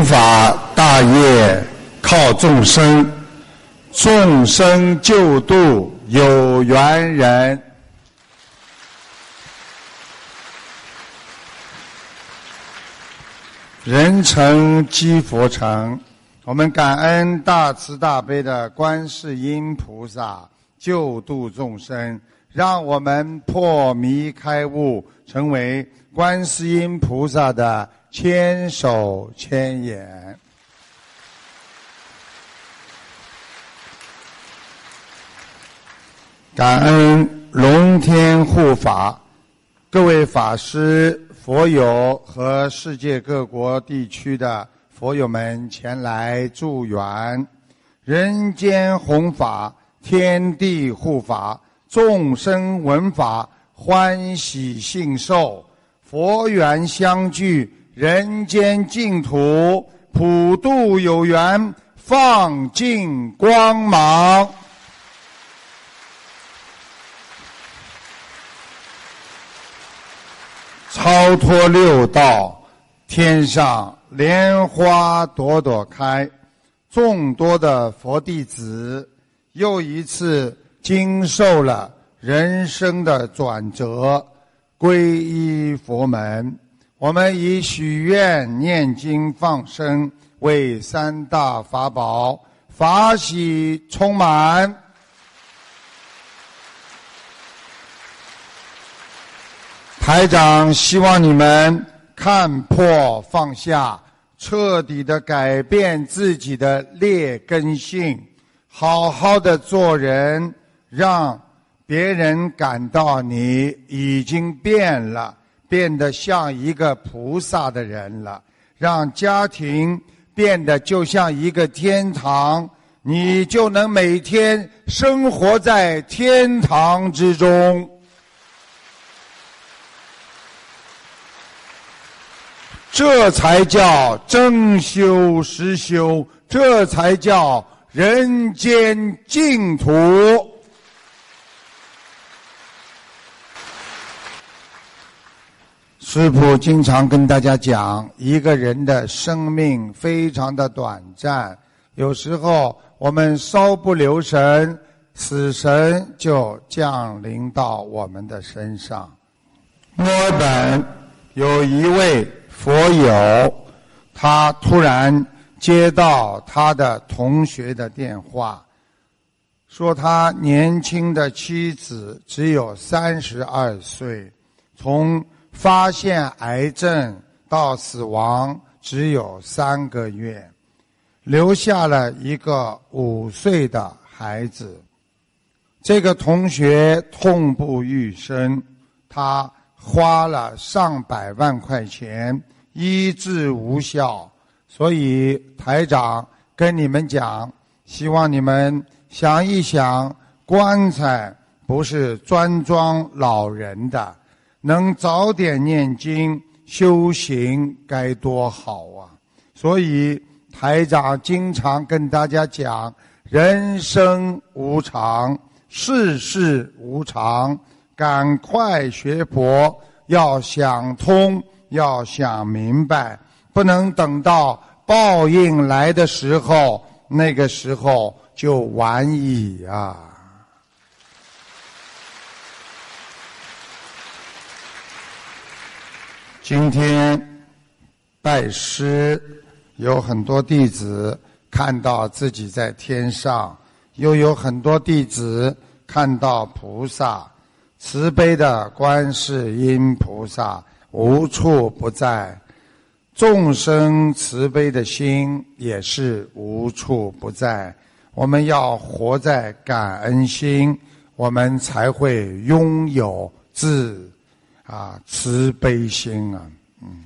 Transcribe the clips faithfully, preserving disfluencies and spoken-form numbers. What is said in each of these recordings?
弘法大业靠众生，众生救度有缘人。人成即佛成，我们感恩大慈大悲的观世音菩萨救度众生，让我们破迷开悟，成为观世音菩萨的千手千眼。感恩龙天护法，各位法师、佛友和世界各国地区的佛友们前来助缘，人间弘法，天地护法，众生闻法，欢喜信受，佛缘相聚，人间净土，普度有缘，放尽光芒。超脱六道，天上莲花朵朵开，众多的佛弟子又一次经受了人生的转折，皈依佛门。我们以许愿念经放生为三大法宝，法喜充满。台长希望你们看破放下，彻底的改变自己的劣根性，好好的做人，让别人感到你已经变了，变得像一个菩萨的人了，让家庭变得就像一个天堂，你就能每天生活在天堂之中。这才叫真修实修，这才叫人间净土。师父经常跟大家讲，一个人的生命非常的短暂，有时候我们稍不留神，死神就降临到我们的身上。墨尔本有一位佛友，他突然接到他的同学的电话，说他年轻的妻子只有三十二岁，从发现癌症到死亡只有三个月，留下了一个五岁的孩子。这个同学痛不欲生，他花了上百万块钱医治无效，所以台长跟你们讲，希望你们想一想，棺材不是专装老人的，能早点念经修行该多好啊！所以台长经常跟大家讲，人生无常，世事无常，赶快学佛，要想通，要想明白，不能等到报应来的时候，那个时候就晚矣啊！今天拜师，有很多弟子看到自己在天上，又有很多弟子看到菩萨，慈悲的观世音菩萨无处不在，众生慈悲的心也是无处不在。我们要活在感恩心，我们才会拥有自啊慈悲心啊。嗯，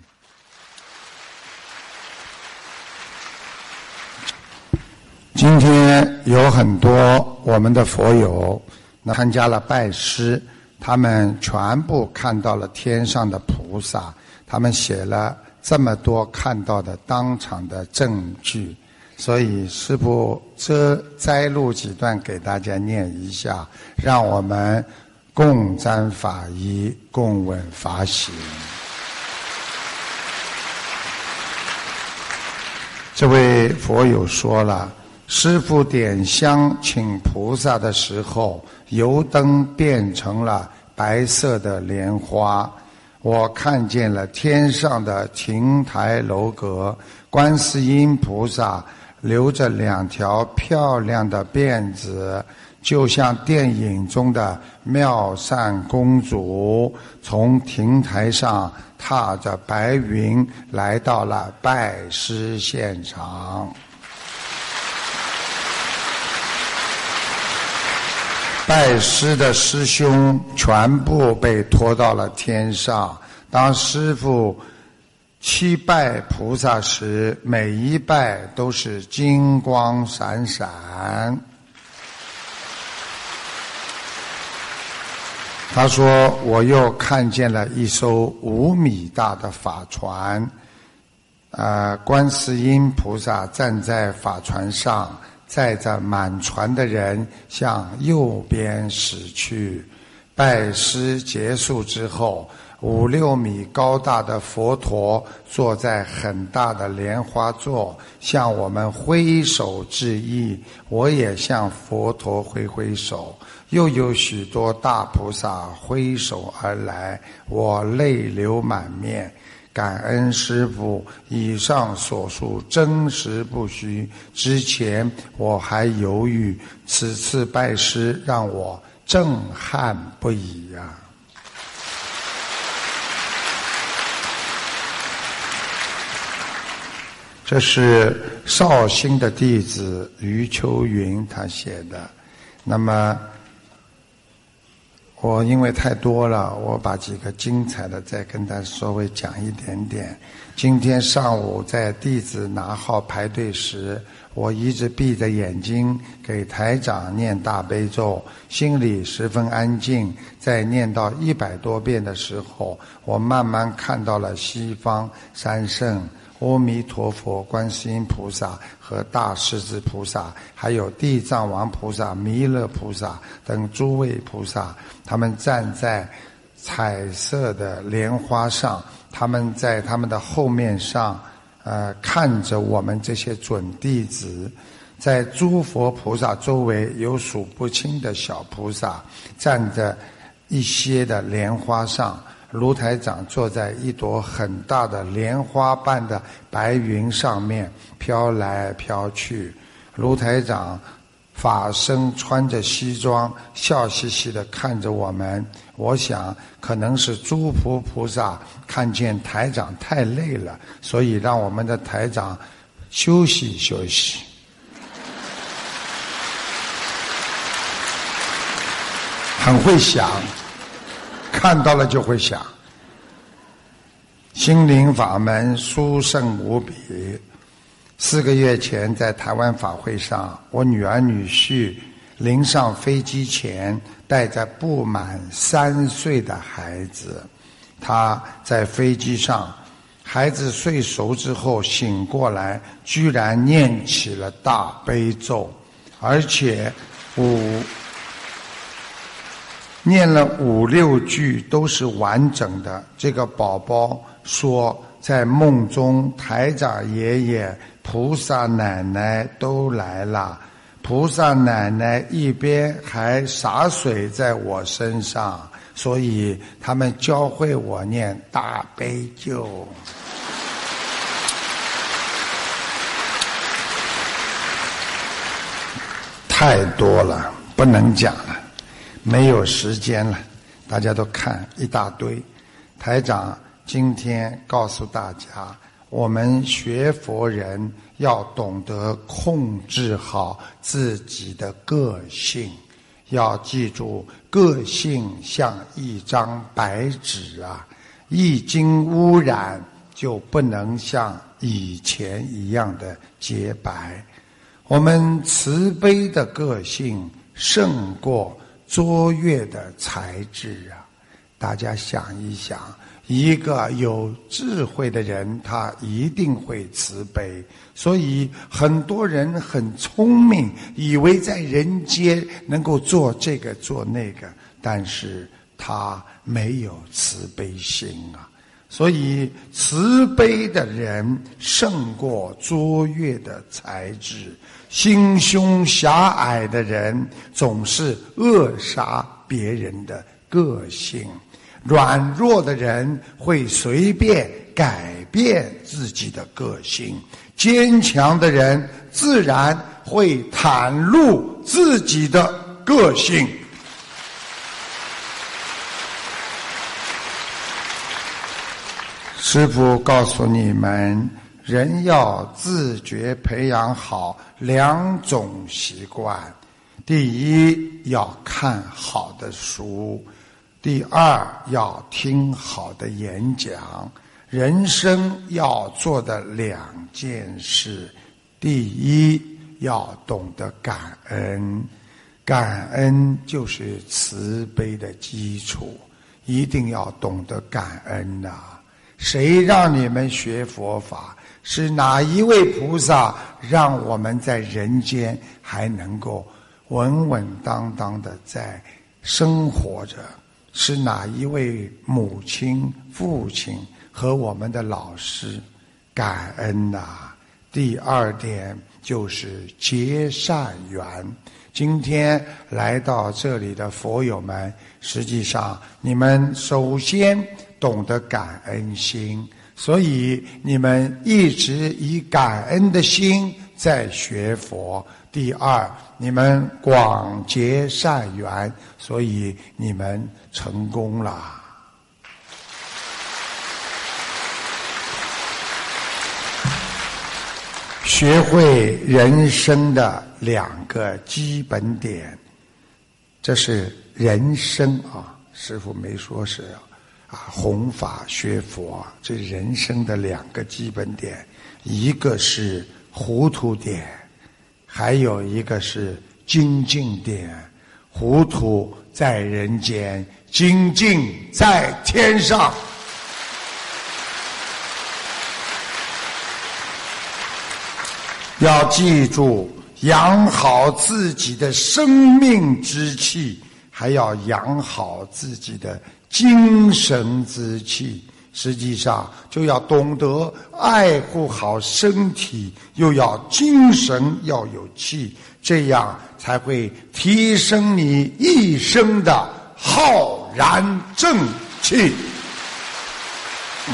今天有很多我们的佛友参加了拜师，他们全部看到了天上的菩萨，他们写了这么多看到的当场的证据，所以师父这摘录几段给大家念一下，让我们共沾法衣，共闻法喜。 这位佛友说了，师父点香请菩萨的时候，油灯变成了白色的莲花，我看见了天上的亭台楼阁，观世音菩萨留着两条漂亮的辫子，就像电影中的妙善公主，从亭台上踏着白云来到了拜师现场。拜师的师兄全部被拖到了天上，当师父七拜菩萨时，每一拜都是金光闪闪。他说，我又看见了一艘五米大的法船，呃，观世音菩萨站在法船上，载着满船的人向右边驶去。拜师结束之后，五六米高大的佛陀坐在很大的莲花座，向我们挥手致意，我也向佛陀挥挥手。又有许多大菩萨挥手而来，我泪流满面。感恩师父，以上所述真实不虚。之前我还犹豫，此次拜师让我震撼不已啊！这是绍兴的弟子余秋云他写的。那么我因为太多了，我把几个精彩的再跟他稍微讲一点点。今天上午在弟子拿号排队时，我一直闭着眼睛给台长念大悲咒，心里十分安静。在念到一百多遍的时候，我慢慢看到了西方三圣阿弥陀佛、观世音菩萨和大势至菩萨，还有地藏王菩萨、弥勒菩萨等诸位菩萨，他们站在彩色的莲花上，他们在他们的后面上呃，看着我们这些准弟子。在诸佛菩萨周围有数不清的小菩萨站着一些的莲花上，卢台长坐在一朵很大的莲花般的白云上面飘来飘去。卢台长法身穿着西装，笑嘻嘻地看着我们。我想可能是诸佛菩萨看见台长太累了，所以让我们的台长休息休息。很会想，看到了就会想。心灵法门殊胜无比。四个月前在台湾法会上，我女儿女婿临上飞机前带着不满三岁的孩子，他在飞机上，孩子睡熟之后醒过来，居然念起了大悲咒，而且五念了五六句都是完整的。这个宝宝说，在梦中台长爷爷、菩萨奶奶都来了，菩萨奶奶一边还洒水在我身上，所以他们教会我念大悲咒。太多了，不能讲了，没有时间了，大家都看一大堆。台长今天告诉大家，我们学佛人要懂得控制好自己的个性，要记住，个性像一张白纸啊，一经污染就不能像以前一样的洁白。我们慈悲的个性胜过卓越的才智啊！大家想一想，一个有智慧的人，他一定会慈悲。所以很多人很聪明，以为在人间能够做这个做那个，但是他没有慈悲心啊。 所以慈悲的人胜过卓越的才智，心胸狭隘的人总是扼杀别人的个性，软弱的人会随便改变自己的个性，坚强的人自然会袒露自己的个性。师父告诉你们，人要自觉培养好两种习惯：第一，要看好的书；第二，要听好的演讲。人生要做的两件事：第一，要懂得感恩，感恩就是慈悲的基础，一定要懂得感恩啊！谁让你们学佛法？是哪一位菩萨让我们在人间还能够稳稳当当的在生活着？是哪一位母亲、父亲和我们的老师？感恩啊！第二点就是结善缘。今天来到这里的佛友们，实际上你们首先懂得感恩心，所以你们一直以感恩的心在学佛。第二，你们广结善缘，所以你们成功了。学会人生的两个基本点，这是人生啊，师父没说是啊，弘法学佛，这人生的两个基本点，一个是糊涂点，还有一个是精进点。糊涂在人间，精进在天上。要记住，养好自己的生命之气，还要养好自己的精神之气。实际上就要懂得爱护好身体，又要精神要有气，这样才会提升你一生的浩然正气。嗯，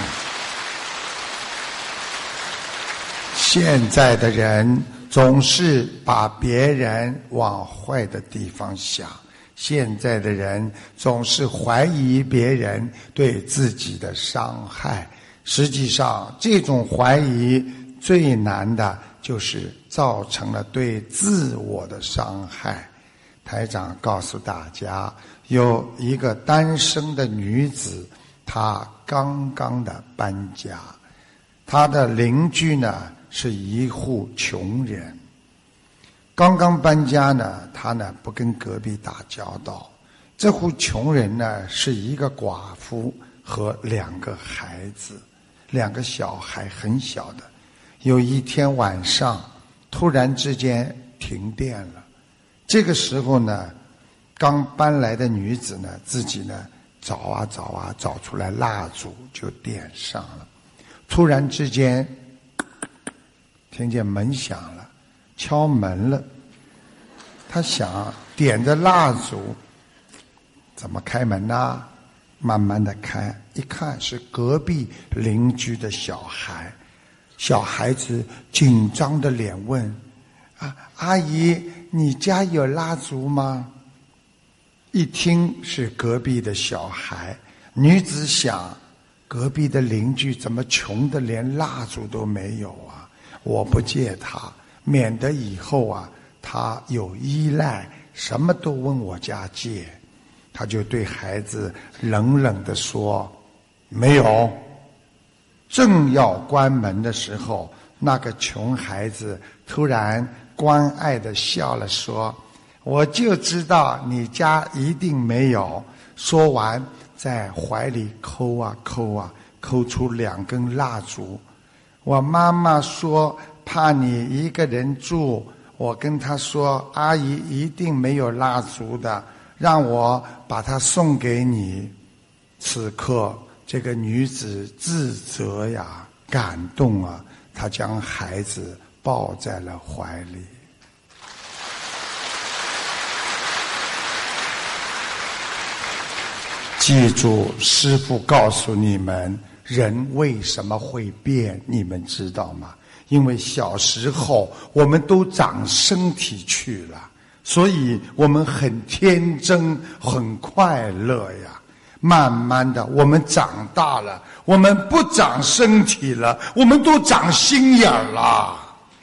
现在的人总是把别人往坏的地方想，现在的人总是怀疑别人对自己的伤害。实际上，这种怀疑最难的就是造成了对自我的伤害。台长告诉大家，有一个单身的女子，她刚刚的搬家，她的邻居呢是一户穷人。刚刚搬家呢，他呢不跟隔壁打交道。这户穷人呢是一个寡妇和两个孩子，两个小孩很小的。有一天晚上，突然之间停电了。这个时候呢，刚搬来的女子呢，自己呢找啊找啊，找出来蜡烛就点上了。突然之间，听见门响了。敲门了，他想点着蜡烛，怎么开门呢？慢慢的开，一看是隔壁邻居的小孩，小孩子紧张的脸问：“啊，阿姨，你家有蜡烛吗？”一听是隔壁的小孩，女子想，隔壁的邻居怎么穷的连蜡烛都没有啊？我不借他。免得以后啊，他有依赖，什么都问我家借。他就对孩子冷冷地说：“没有。”正要关门的时候，那个穷孩子突然关爱地笑了，说：“我就知道你家一定没有。”说完，在怀里抠啊抠啊，抠出两根蜡烛。我妈妈说，怕你一个人住，我跟她说阿姨一定没有蜡烛的，让我把它送给你。此刻这个女子自责呀，感动啊，她将孩子抱在了怀里。记住，师父告诉你们，人为什么会变，你们知道吗？因为小时候我们都长身体去了，所以我们很天真，很快乐呀。慢慢的，我们长大了，我们不长身体了，我们都长心眼了。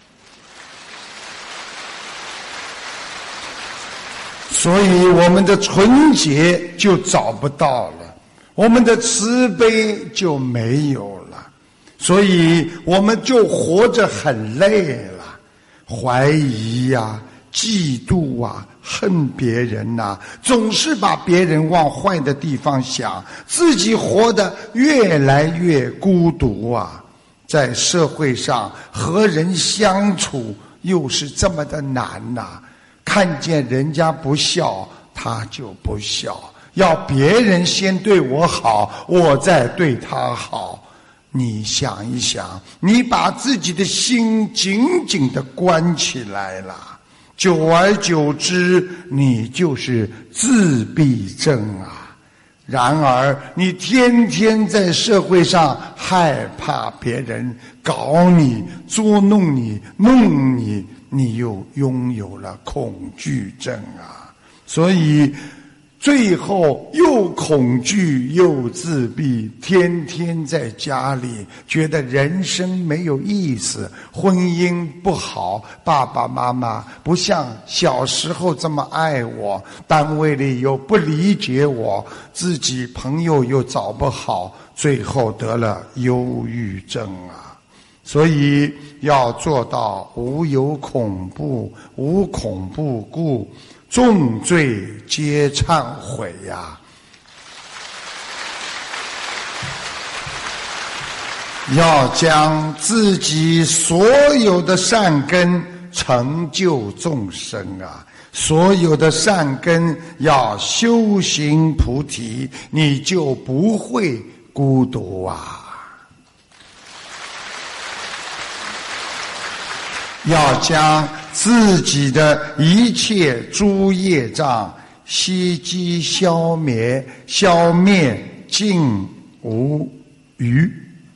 所以我们的纯洁就找不到了，我们的慈悲就没有了，所以我们就活着很累了，怀疑呀、啊、嫉妒啊、恨别人呐、啊，总是把别人往坏的地方想，自己活得越来越孤独啊。在社会上和人相处又是这么的难呐、啊，看见人家不孝，他就不孝，要别人先对我好，我再对他好。你想一想，你把自己的心紧紧地关起来了，久而久之，你就是自闭症啊。然而你天天在社会上害怕别人搞你、捉弄你、弄你，你又拥有了恐惧症啊。所以最后又恐惧又自闭，天天在家里觉得人生没有意思，婚姻不好，爸爸妈妈不像小时候这么爱我，单位里又不理解我，自己朋友又找不好，最后得了忧郁症啊。所以要做到无有恐怖，无恐怖故，重罪皆忏悔呀、啊！要将自己所有的善根成就众生啊，所有的善根要修行菩提，你就不会孤独啊。要将自己的一切诸业障悉机消灭，消灭尽无余。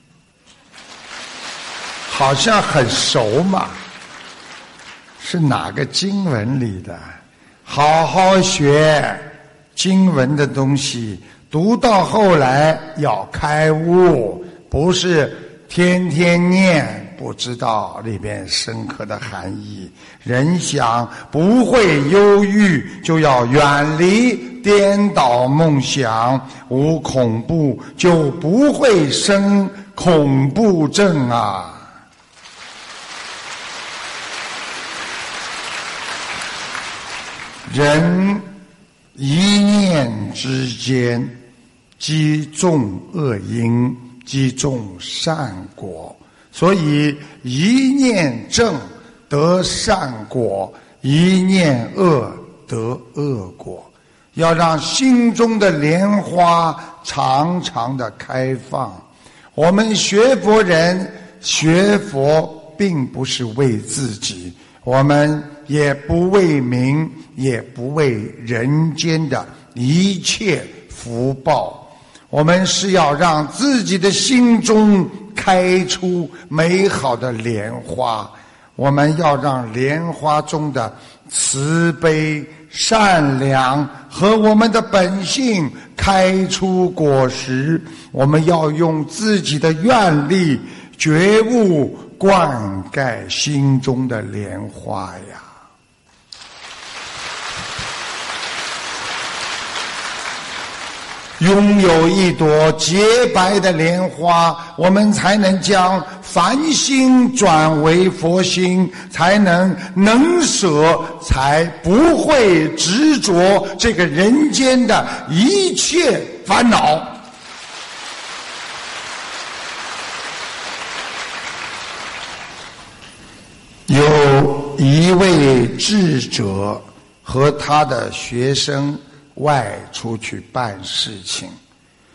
好像很熟嘛，是哪个经文里的？好好学经文的东西，读到后来要开悟，不是天天念不知道里边深刻的含义。人想不会忧郁，就要远离颠倒梦想，无恐怖就不会生恐怖症啊。人一念之间积种恶因，积种善果，所以一念正得善果，一念恶得恶果。要让心中的莲花常常的开放。我们学佛人学佛并不是为自己，我们也不为名，也不为人间的一切福报，我们是要让自己的心中开出美好的莲花。我们要让莲花中的慈悲、善良和我们的本性开出果实。我们要用自己的愿力、觉悟灌溉心中的莲花呀。拥有一朵洁白的莲花，我们才能将凡心转为佛心，才能能舍，才不会执着这个人间的一切烦恼。有一位智者和他的学生外出去办事情，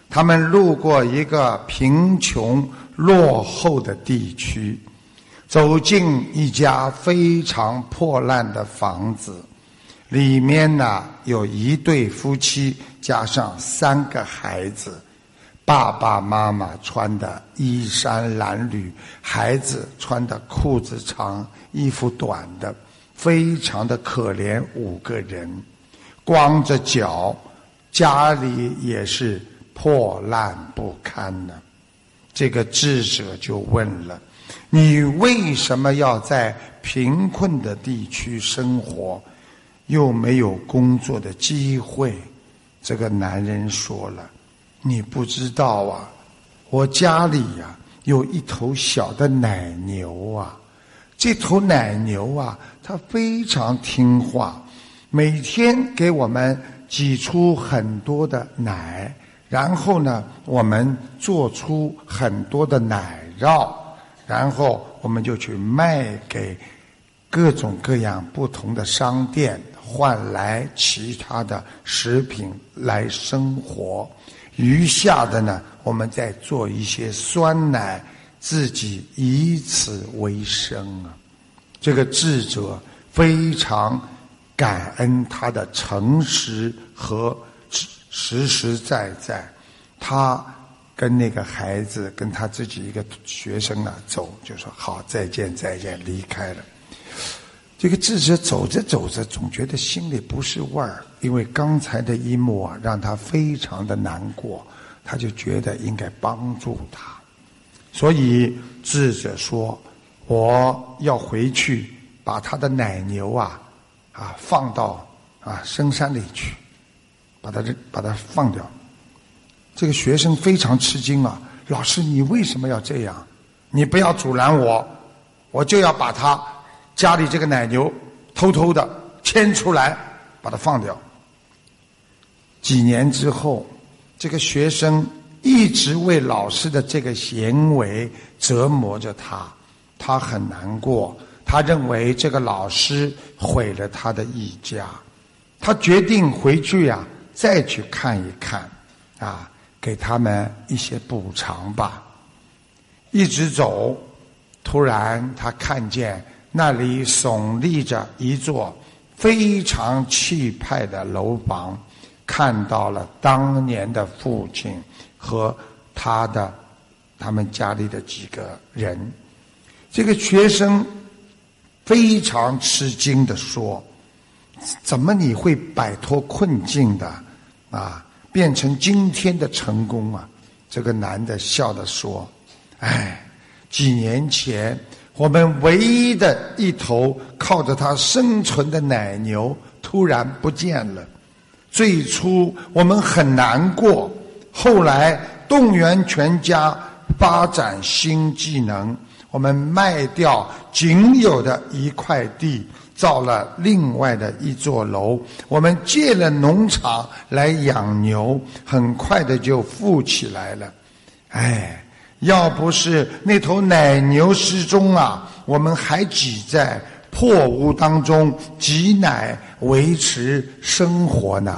他们路过一个贫穷落后的地区，走进一家非常破烂的房子，里面呢有一对夫妻加上三个孩子，爸爸妈妈穿的衣衫褴褛，孩子穿的裤子长衣服短的，非常的可怜。五个人光着脚，家里也是破烂不堪呢。这个智者就问了，你为什么要在贫困的地区生活，又没有工作的机会？这个男人说了，你不知道啊，我家里呀、啊、有一头小的奶牛啊，这头奶牛啊它非常听话，每天给我们挤出很多的奶，然后呢我们做出很多的奶酪，然后我们就去卖给各种各样不同的商店，换来其他的食品来生活。余下的呢，我们再做一些酸奶，自己以此为生啊。这个智者非常感恩他的诚实和实实在在。他跟那个孩子跟他自己一个学生啊走，就说好，再见再见，离开了。这个智者走着走着总觉得心里不是味儿，因为刚才的一幕啊让他非常的难过，他就觉得应该帮助他。所以智者说，我要回去把他的奶牛啊啊放到啊深山里去，把他把他放掉。这个学生非常吃惊啊，老师你为什么要这样？你不要阻拦我，我就要把他家里这个奶牛偷偷的牵出来，把它放掉。几年之后，这个学生一直为老师的这个行为折磨着他，他很难过，他认为这个老师毁了他的一家。他决定回去呀、啊，再去看一看啊，给他们一些补偿吧。一直走，突然他看见那里耸立着一座非常气派的楼房，看到了当年的父亲和他的他们家里的几个人。这个学生非常吃惊地说，怎么你会摆脱困境的啊，变成今天的成功啊？这个男的笑着说，哎，几年前我们唯一的一头靠着它生存的奶牛突然不见了。最初我们很难过，后来动员全家发展新技能，我们卖掉仅有的一块地，造了另外的一座楼，我们借了农场来养牛，很快的就富起来了。哎，要不是那头奶牛失踪啊，我们还挤在破屋当中挤奶维持生活呢。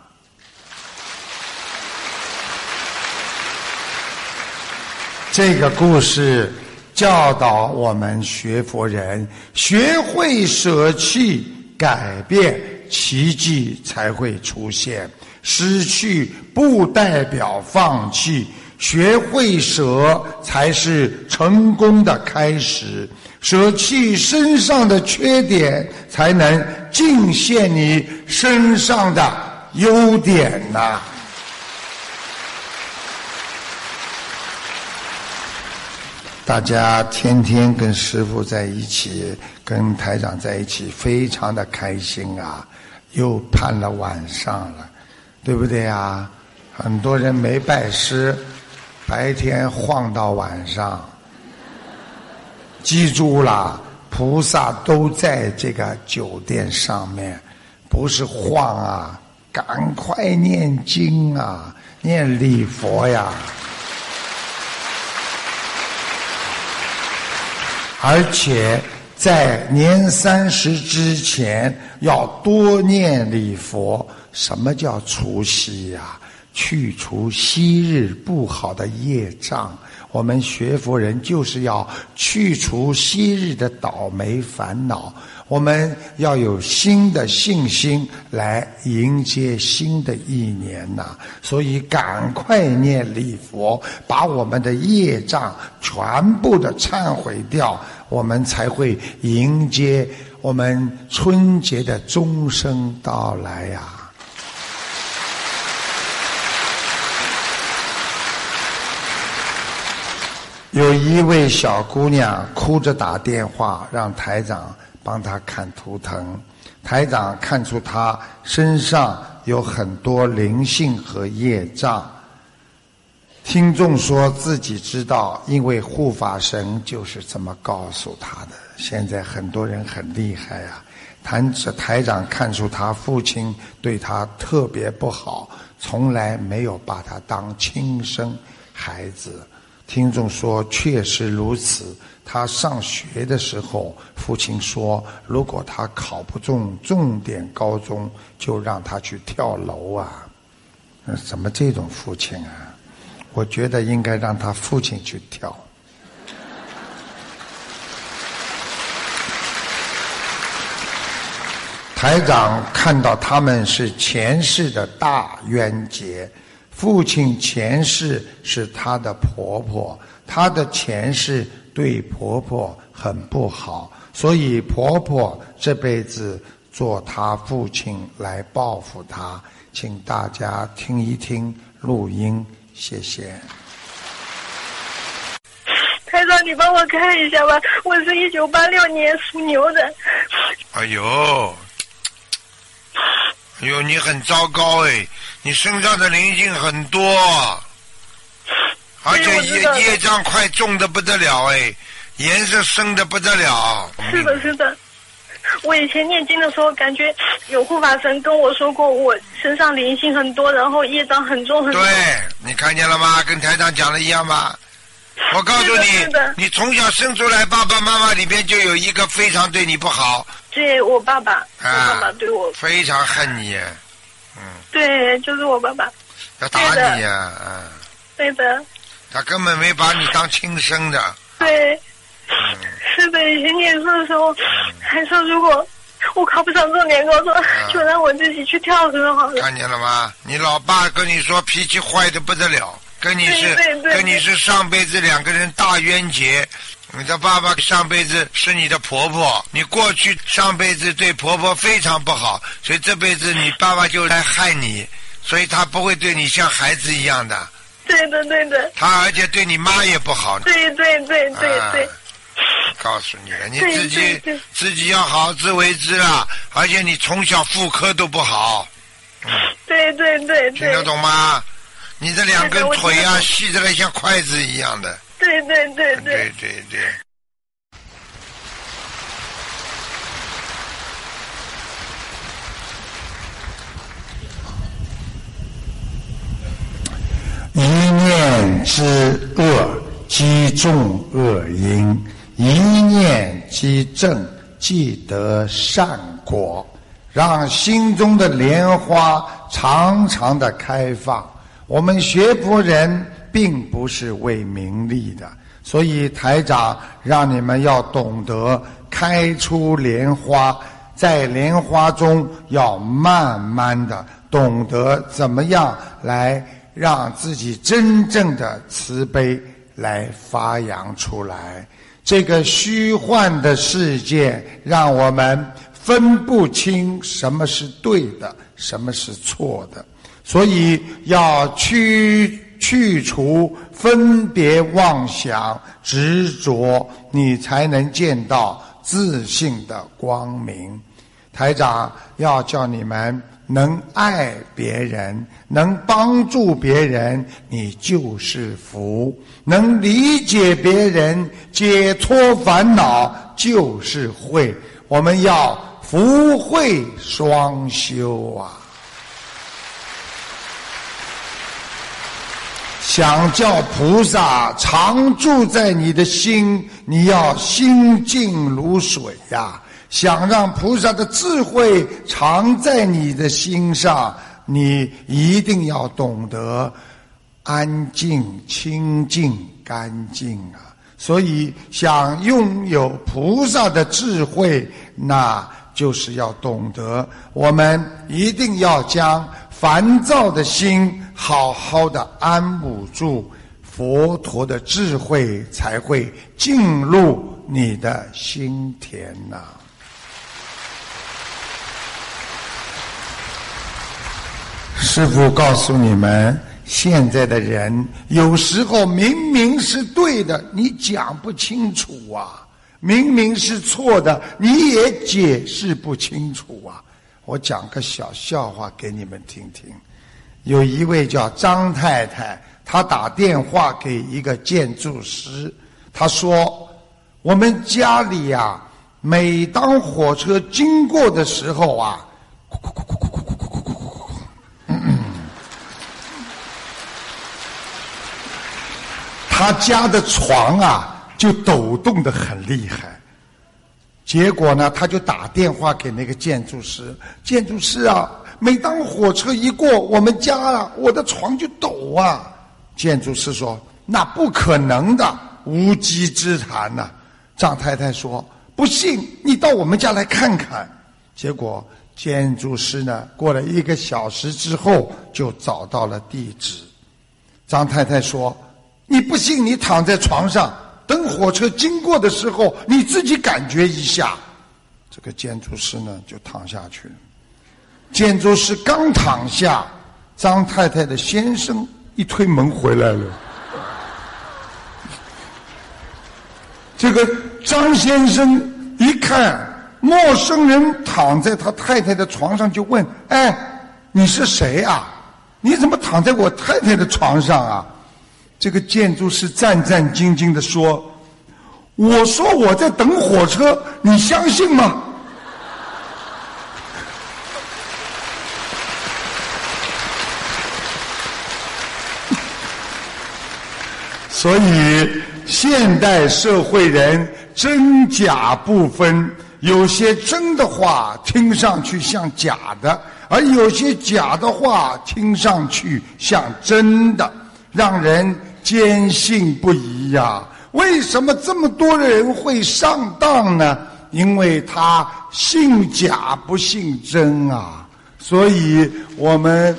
这个故事教导我们学佛人学会舍弃改变，奇迹才会出现。失去不代表放弃，学会舍才是成功的开始。舍弃身上的缺点，才能尽现你身上的优点呐。大家天天跟师父在一起，跟台长在一起，非常的开心啊！又盼了晚上了，对不对啊？很多人没拜师，白天晃到晚上。记住了，菩萨都在这个酒店上面，不是晃啊！赶快念经啊，念礼佛呀！而且在年三十之前要多念礼佛。什么叫除夕呀？ 去除昔日不好的业障。我们学佛人就是要去除昔日的倒霉烦恼，我们要有新的信心来迎接新的一年呐、啊！所以赶快念礼佛，把我们的业障全部的忏悔掉，我们才会迎接我们春节的钟声到来呀、啊！有一位小姑娘哭着打电话让台长帮她看图腾，台长看出她身上有很多灵性和业障。听众说自己知道，因为护法神就是这么告诉她的。现在很多人很厉害啊，台台长看出她父亲对她特别不好，从来没有把她当亲生孩子。听众说确实如此，他上学的时候父亲说如果他考不中重点高中就让他去跳楼啊。怎么这种父亲啊？我觉得应该让他父亲去跳。台长看到他们是前世的大冤结，父亲前世是她的婆婆，她的前世对婆婆很不好，所以婆婆这辈子做她父亲来报复她。请大家听一听录音，谢谢。 台长，你帮我看一下吧，我是一九八六年属牛的。 哎呦，哎呦，你很糟糕哎！你身上的灵性很多，而且业业障快重的不得了哎，颜色深的不得了。 是的，是的。我以前念经的时候，感觉有护法神跟我说过，我身上灵性很多，然后业障很重很重。 对，你看见了吗？跟台长讲的一样吗？我告诉你，你从小生出来，爸爸妈妈里边就有一个非常对你不好。 对，我爸爸，啊、我爸爸对我非常恨你。嗯， 对，就是我爸爸要打你呀、啊，嗯， 对的， 他根本没把你当亲生的。 对， 嗯， 是的，以前念书的时候，还说如果我考不上重点高中，嗯、就让我自己去跳河好了。 看见了吗？你老爸跟你说脾气坏的不得了，跟你是对对对跟你是上辈子两个人大冤结。你的爸爸上辈子是你的婆婆，你过去上辈子对婆婆非常不好，所以这辈子你爸爸就来害你，所以他不会对你像孩子一样的。 对的，对的。 他而且对你妈也不好。 对对对对对。啊、 告诉你了，你自己对对对自己要好自为之啦，而且你从小妇科都不好。 嗯。对对对对。 听得懂吗？你这两根腿啊，细得来像筷子一样的。 对对对对对对对。 一念之恶积重恶因，一念积正即得善果。让心中的莲花常常的开放。我们学佛人并不是为名利的，所以台长让你们要懂得开出莲花，在莲花中要慢慢的懂得怎么样来让自己真正的慈悲来发扬出来。这个虚幻的世界让我们分不清什么是对的，什么是错的，所以要去去除分别妄想执着，你才能见到自信的光明。台长要叫你们能爱别人，能帮助别人，你就是福；能理解别人，解脱烦恼就是慧。我们要福慧双修啊！想叫菩萨常住在你的心，你要心静如水呀、啊！想让菩萨的智慧常在你的心上， 你一定要懂得安静、清净、干净啊！所以想拥有菩萨的智慧，那就是要懂得，我们一定要将烦躁的心好好的安捂住，佛陀的智慧才会进入你的心田呐、啊。师父告诉你们，现在的人有时候明明是对的，你讲不清楚啊；明明是错的，你也解释不清楚啊。我讲个小笑话给你们听听。有一位叫张太太，她打电话给一个建筑师，她说：我们家里啊，每当火车经过的时候啊，他家的床啊就抖动得很厉害。结果呢，他就打电话给那个建筑师，建筑师啊，每当火车一过我们家啊，我的床就抖啊。建筑师说：那不可能的，无稽之谈呐、啊。张太太说：不信你到我们家来看看。结果建筑师呢，过了一个小时之后就找到了地址。张太太说：你不信你躺在床上，等火车经过的时候你自己感觉一下。这个建筑师呢就躺下去了。建筑师刚躺下，张太太的先生一推门回来了。这个张先生一看陌生人躺在他太太的床上，就问：哎，你是谁啊？你怎么躺在我太太的床上啊？这个建筑师战战兢兢地说：我说我在等火车，你相信吗？所以现代社会人真假不分，有些真的话听上去像假的，而有些假的话听上去像真的，让人坚信不疑呀、啊！为什么这么多人会上当呢？因为他信假不信真啊！所以我们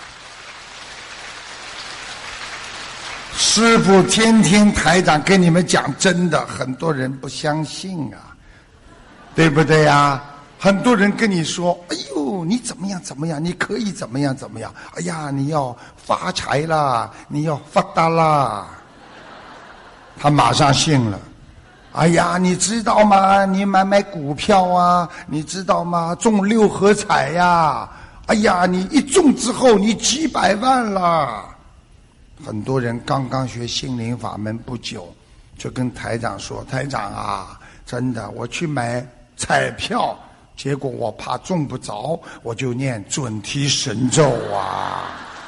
师父天天台长跟你们讲真的，很多人不相信啊，对不对呀？很多人跟你说：哎呦，你怎么样怎么样，你可以怎么样怎么样，哎呀，你要发财啦，你要发达啦，他马上信了。哎呀，你知道吗？你买买股票啊，你知道吗？中六合彩呀，哎呀，你一中之后你几百万啦。很多人刚刚学心灵法门不久，就跟台长说：台长啊，真的，我去买彩票，结果我怕中不着，我就念准提神咒啊。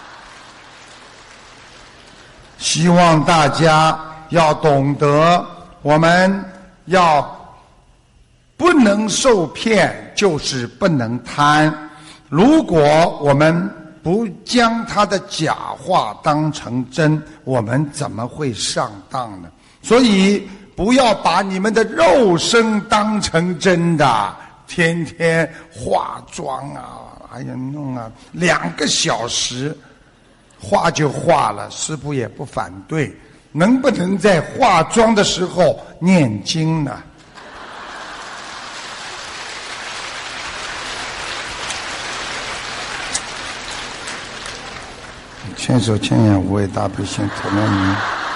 希望大家要懂得，我们要不能受骗，就是不能贪。如果我们不将他的假话当成真，我们怎么会上当呢？所以不要把你们的肉身当成真的，天天化妆啊，哎呀弄啊，两个小时化就化了，师父也不反对。能不能在化妆的时候念经呢？千手千眼无畏大悲心陀罗尼，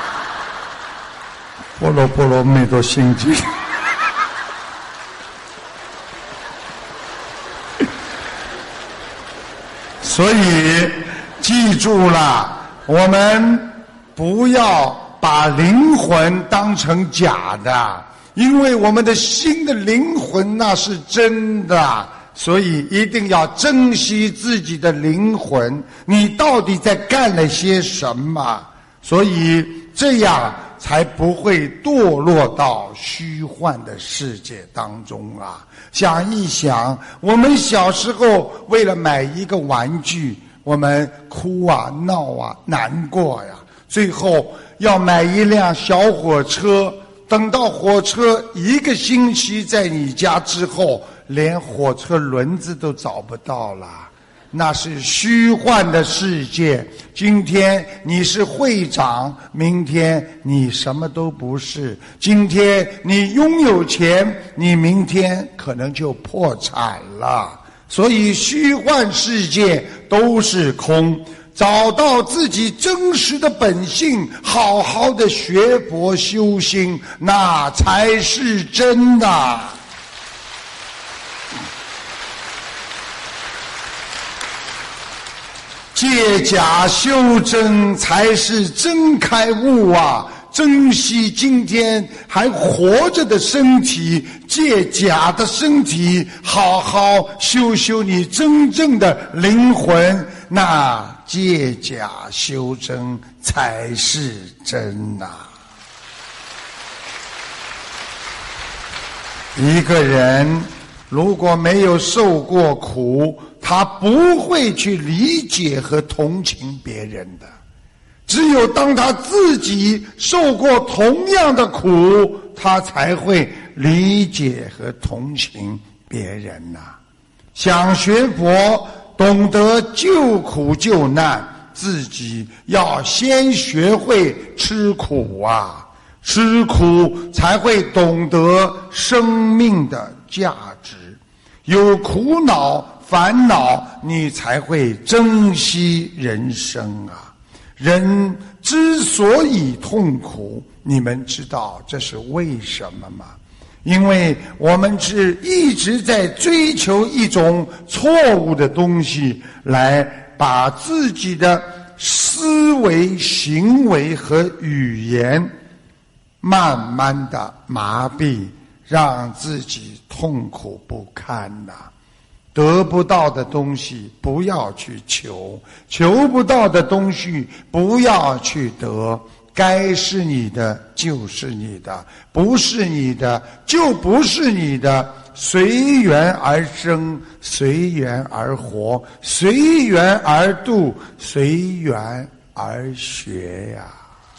波罗波罗蜜多心经。所以记住了，我们不要把灵魂当成假的，因为我们的心的灵魂那是真的。所以一定要珍惜自己的灵魂，你到底在干了些什么？所以这样才不会堕落到虚幻的世界当中啊！想一想，我们小时候为了买一个玩具， 我们哭啊闹啊难过呀，最后要买一辆小火车，等到火车一个星期在你家之后，连火车轮子都找不到了。那是虚幻的世界，今天你是会长，明天你什么都不是。今天你拥有钱，你明天可能就破产了。所以虚幻世界都是空，找到自己真实的本性，好好的学佛修心，那才是真的。借假修真才是真开悟啊！珍惜今天还活着的身体，借假的身体，好好修修你真正的灵魂，那借假修真才是真啊！一个人如果没有受过苦，他不会去理解和同情别人的。只有当他自己受过同样的苦，他才会理解和同情别人呐、啊。想学佛，懂得救苦救难，自己要先学会吃苦啊，吃苦才会懂得生命的价值。有苦恼烦恼，你才会珍惜人生啊！人之所以痛苦，你们知道这是为什么吗？因为我们是一直在追求一种错误的东西，来把自己的思维、行为和语言慢慢的麻痹，让自己痛苦不堪呐、啊。得不到的东西不要去求，求不到的东西不要去得，该是你的就是你的，不是你的就不是你的，随缘而生，随缘而活，随缘而度，随缘而学呀。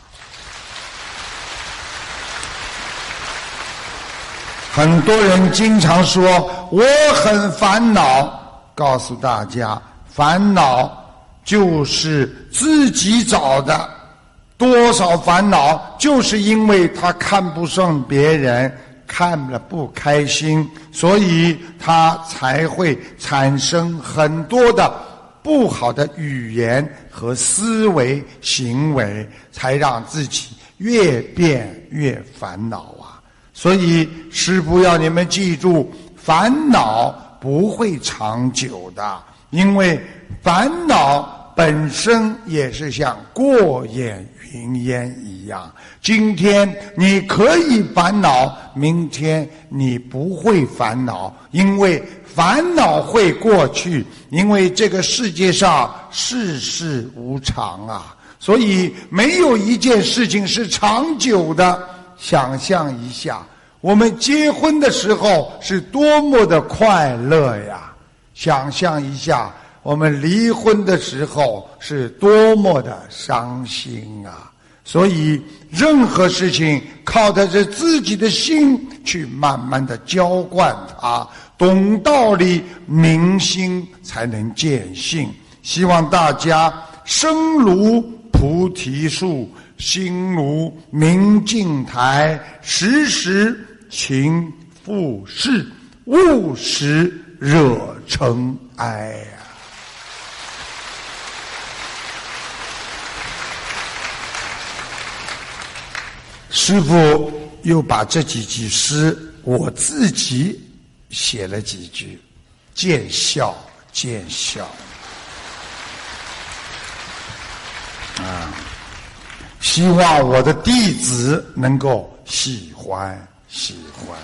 很多人经常说我很烦恼，告诉大家，烦恼就是自己找的。多少烦恼就是因为他看不上别人，看了不开心，所以他才会产生很多的不好的语言和思维行为，才让自己越变越烦恼啊。所以师父要你们记住，烦恼不会长久的，因为烦恼本身也是像过眼云烟一样，今天你可以烦恼，明天你不会烦恼，因为烦恼会过去，因为这个世界上世事无常啊，所以没有一件事情是长久的。想象一下，我们结婚的时候是多么的快乐呀！想象一下，我们离婚的时候是多么的伤心啊！所以任何事情靠的是自己的心去慢慢的浇灌它，懂道理明心才能见性。希望大家身如菩提树，心如明镜台，时时勤拂拭，勿使惹尘埃呀。师父又把这几句诗我自己写了几句，见笑见笑啊，希望我的弟子能够喜欢喜欢。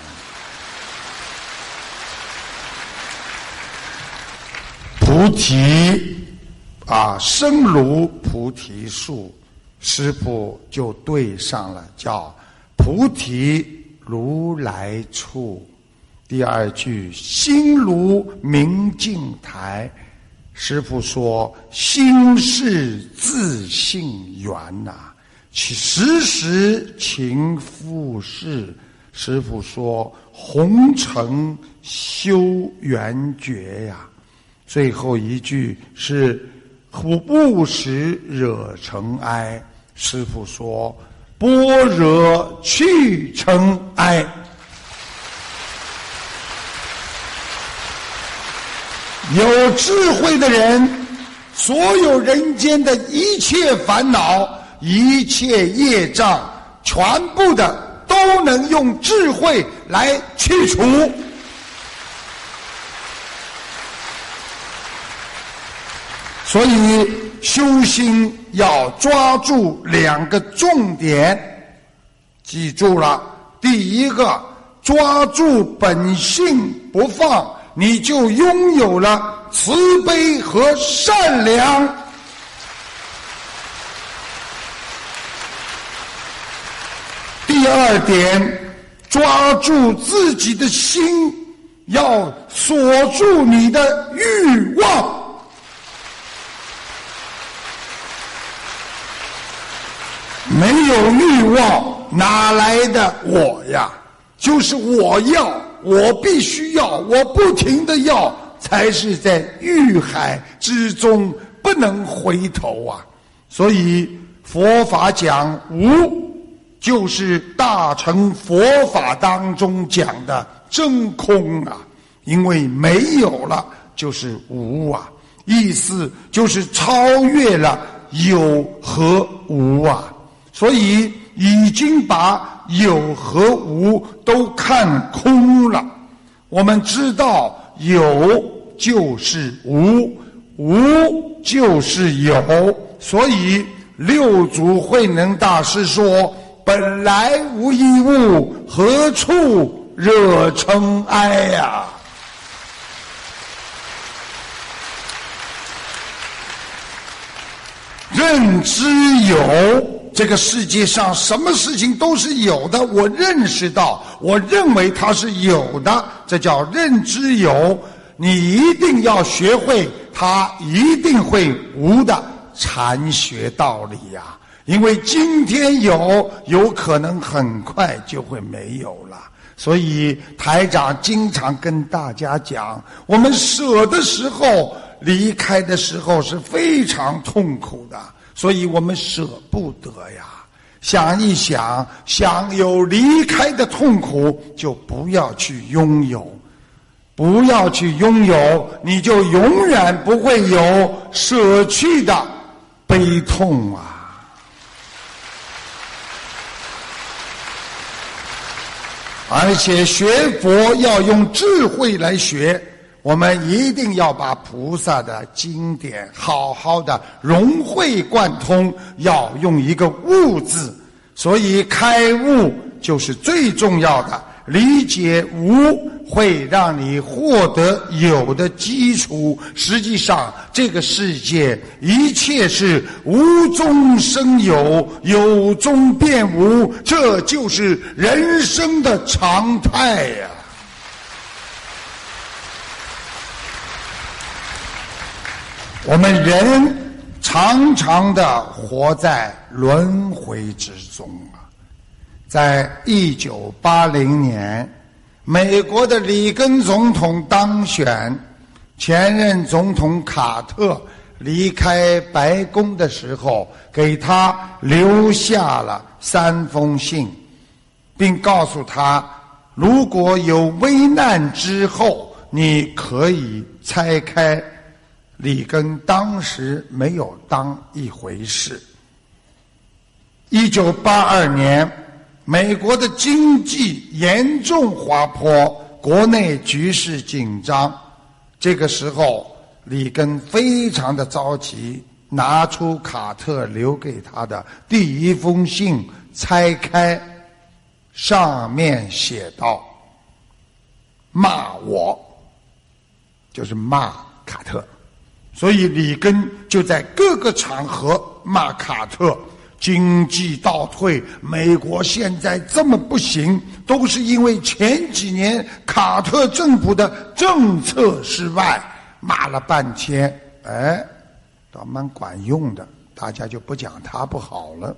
菩提啊，身如菩提树，师父就对上了，叫菩提如来处。第二句，心如明镜台， 师父说心是自性缘呐、啊，其时时勤复事。师父说红尘修缘觉呀。最后一句是不时惹尘埃。师父说般若去尘埃。有智慧的人，所有人间的一切烦恼、一切业障，全部的都能用智慧来去除。所以修心要抓住两个重点，记住了，第一个，抓住本性不放，你就拥有了慈悲和善良。第二点，抓住自己的心，要锁住你的欲望。没有欲望，哪来的我呀？就是我要，我必须要，我不停的要，才是在欲海之中不能回头啊！所以佛法讲无，就是大乘佛法当中讲的真空啊，因为没有了就是无啊，意思就是超越了有和无啊。所以已经把有和无都看空了。我们知道有就是无，无就是有，所以六祖慧能大师说：本来无一物，何处惹尘埃呀、啊？认知有，这个世界上什么事情都是有的，我认识到，我认为它是有的，这叫认知有。你一定要学会它一定会无的禅学道理呀、啊，因为今天有，有可能很快就会没有了。所以台长经常跟大家讲，我们舍的时候，离开的时候是非常痛苦的，所以我们舍不得呀。想一想，想有离开的痛苦，就不要去拥有，不要去拥有，你就永远不会有舍去的悲痛啊。而且学佛要用智慧来学，我们一定要把菩萨的经典好好的融会贯通，要用一个悟字。所以开悟就是最重要的，理解无会让你获得有的基础。实际上这个世界一切是无中生有，有中变无，这就是人生的常态呀、啊。我们人常常的活在轮回之中啊。在一九八零年，美国的里根总统当选，前任总统卡特离开白宫的时候，给他留下了三封信，并告诉他，如果有危难之后，你可以拆开。里根当时没有当一回事。一九八二年，美国的经济严重滑坡，国内局势紧张。这个时候，里根非常的着急，拿出卡特留给他的第一封信，拆开，上面写道：骂我，就是骂卡特。所以里根就在各个场合骂卡特，经济倒退，美国现在这么不行，都是因为前几年卡特政府的政策失败。骂了半天， 哎，倒蛮管用的，大家就不讲他不好了。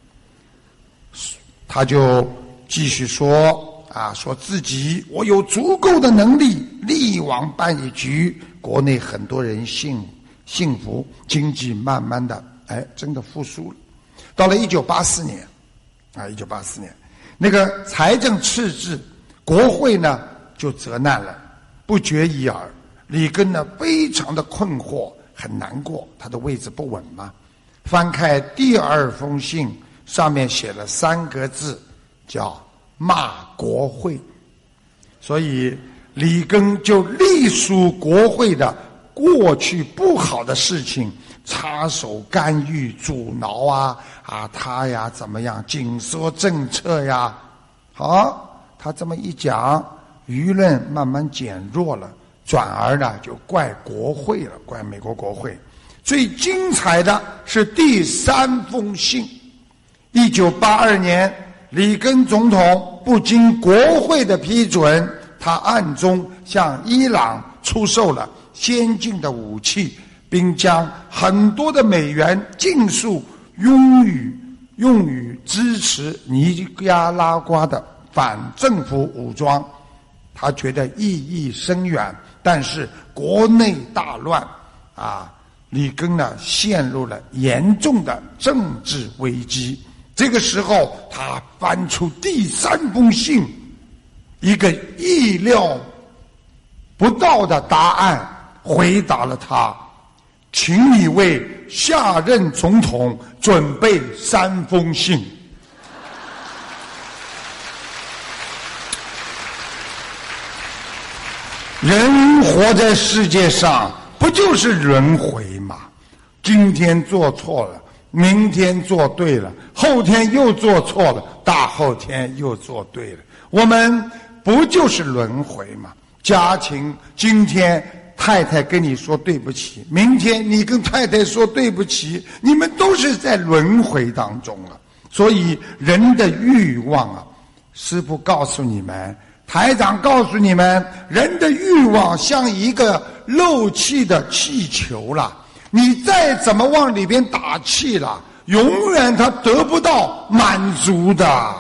他就继续说啊，说自己我有足够的能力力挽办一局，国内很多人幸幸福，经济慢慢的哎真的复苏了。到了一九八四年啊，一九八四年那个财政赤字，国会呢就责难了，不绝于耳。里根呢非常的困惑，很难过，他的位置不稳嘛。翻开第二封信，上面写了三个字，叫骂国会。所以里根就隶属国会的过去不好的事情，插手干预阻挠啊啊他呀怎么样紧缩政策呀。好，他这么一讲，舆论慢慢减弱了，转而呢就怪国会了，怪美国国会。最精彩的是第三封信。一九八二年，里根总统不经国会的批准，他暗中向伊朗出售了先进的武器，并将很多的美元尽数用于用于支持尼加拉瓜的反政府武装。他觉得意义深远，但是国内大乱啊，里根呢陷入了严重的政治危机。这个时候他翻出第三封信，一个意料不到的答案回答了他，请你为下任总统准备三封信。人活在世界上不就是轮回吗？今天做错了，明天做对了，后天又做错了，大后天又做对了，我们不就是轮回吗？家庭今天太太跟你说对不起，明天你跟太太说对不起，你们都是在轮回当中了。所以人的欲望啊，师父告诉你们，台长告诉你们，人的欲望像一个漏气的气球了，你再怎么往里边打气了，永远它得不到满足的。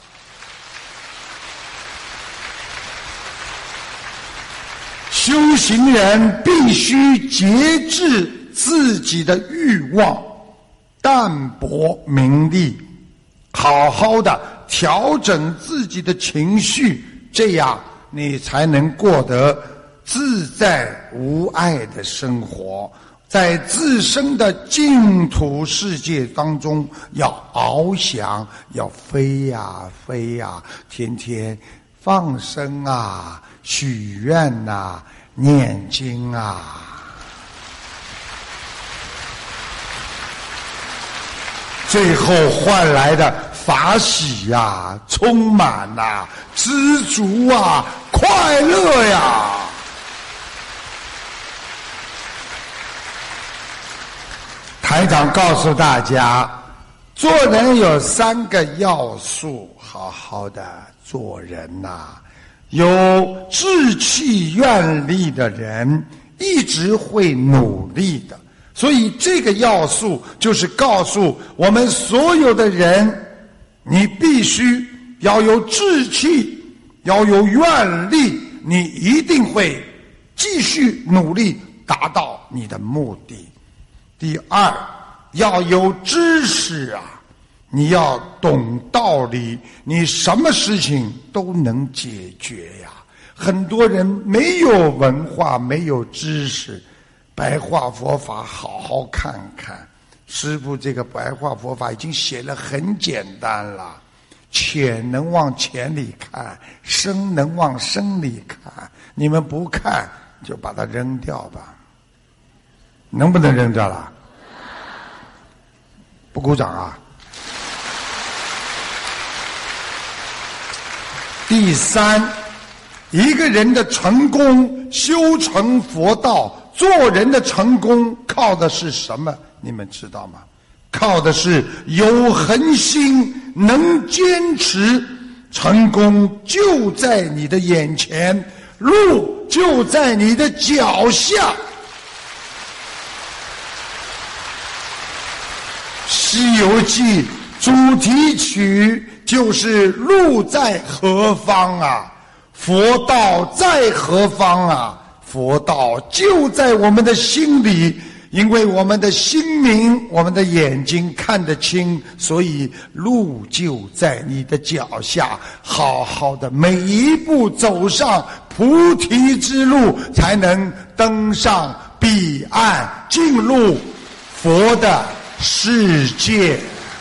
修行人必须节制自己的欲望，淡泊名利，好好的调整自己的情绪，这样你才能过得自在无碍的生活。在自身的净土世界当中要翱翔，要飞呀飞呀，天天放生啊，许愿啊，念经啊。最后换来的法喜呀、啊，充满啊，知足啊，快乐呀。台长告诉大家，做人有三个要素，好好的做人呐、啊。有志气愿力的人一直会努力的，所以这个要素就是告诉我们所有的人，你必须要有志气，要有愿力，你一定会继续努力达到你的目的。第二，要有知识啊，你要懂道理，你什么事情都能解决呀。很多人没有文化，没有知识，白话佛法好好看看。师父这个白话佛法已经写了很简单了，浅能往浅里看，深能往深里看，你们不看就把它扔掉吧。能不能扔掉了？不鼓掌啊！第三，一个人的成功，修成佛道，做人的成功靠的是什么？你们知道吗？靠的是有恒心，能坚持。成功就在你的眼前，路就在你的脚下。 西游记》主题曲就是路在何方啊，佛道在何方啊，佛道就在我们的心里，因为我们的心明，我们的眼睛看得清，所以路就在你的脚下，好好的每一步走上菩提之路，才能登上彼岸，进入佛的世界。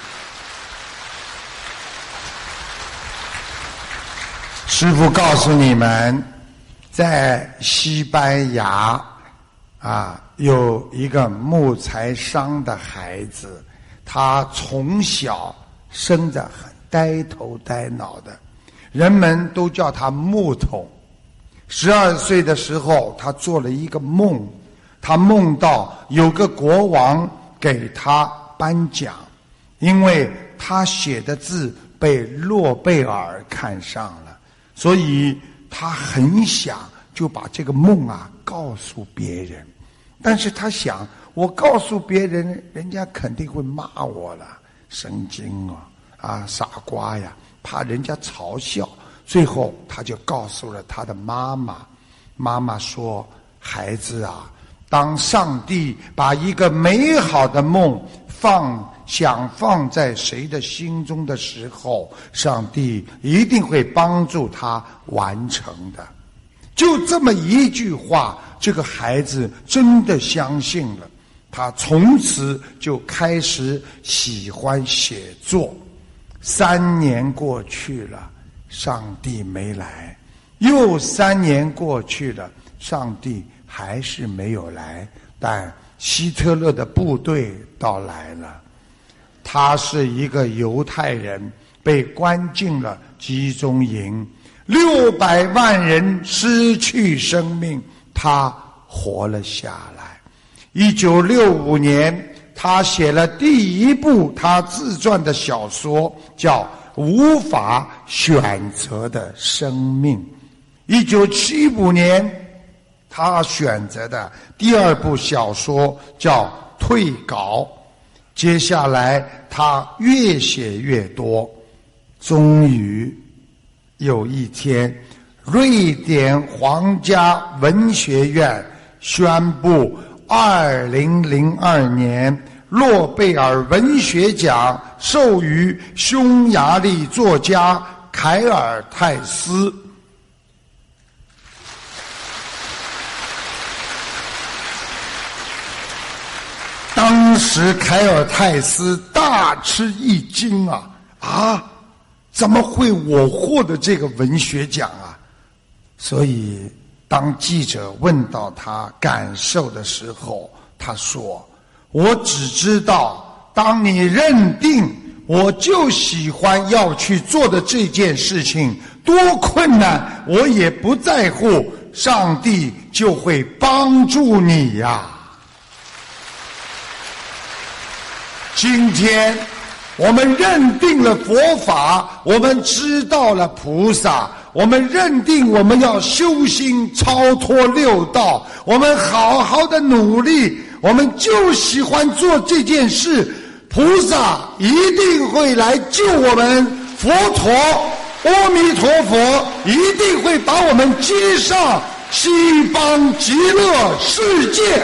师父告诉你们，在西班牙啊，有一个木材商的孩子，他从小生着很呆头呆脑的，人们都叫他木头。十二岁的时候，他做了一个梦，他梦到有个国王给他颁奖，因为他写的字被诺贝尔看上了，所以他很想就把这个梦啊告诉别人。但是他想，我告诉别人，人家肯定会骂我了，神经啊，啊，傻瓜呀，怕人家嘲笑。最后他就告诉了他的妈妈，妈妈说，孩子啊，当上帝把一个美好的梦放想放在谁的心中的时候，上帝一定会帮助他完成的。就这么一句话，这个孩子真的相信了，他从此就开始喜欢写作。三年过去了，上帝没来，又三年过去了，上帝还是没有来，但希特勒的部队到来了。他是一个犹太人，被关进了集中营，六百万人失去生命，他活了下来。一九六五年，他写了第一部他自传的小说，叫《无法选择的生命》。一九七五年，他选择的第二部小说叫《退稿》。接下来他越写越多，终于有一天，瑞典皇家文学院宣布二零零二年诺贝尔文学奖授予匈牙利作家凯尔泰斯。当时凯尔泰斯大吃一惊啊啊！怎么会我获得这个文学奖啊？所以当记者问到他感受的时候，他说，我只知道当你认定我就喜欢要去做的这件事情多困难我也不在乎，上帝就会帮助你呀。今天我们认定了佛法，我们知道了菩萨，我们认定我们要修心超脱六道，我们好好的努力，我们就喜欢做这件事，菩萨一定会来救我们，佛陀阿弥陀佛一定会把我们接上西方极乐世界。